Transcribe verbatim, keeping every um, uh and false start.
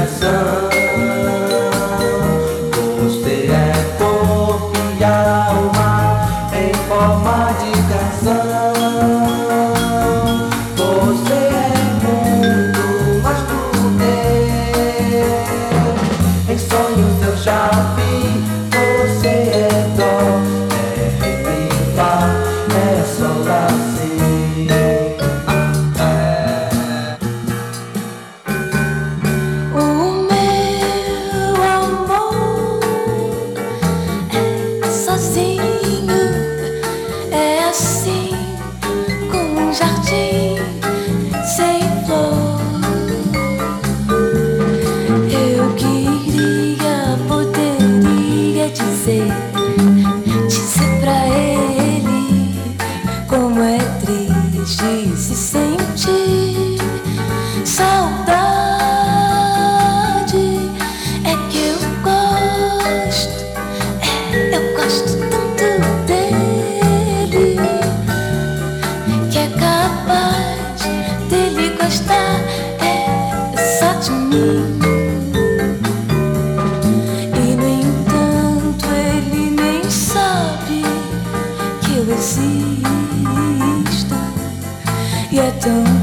ligação. Você é corpo e alma em forma de canção. Você é mundo, mas tudo é em sonhos eu já vi. Você é dó, é ré, mi, fá, é sol, lá, si. O meu amor é sozinho, é assim, como um jardim sem flor. Eu queria, poderia dizer, dizer pra ele como é triste se sentir saudade. É que eu gosto, é, eu gosto tanto dele, que é capaz dele gostar é só de mim. E no entanto ele nem sabe que eu existo, e é tão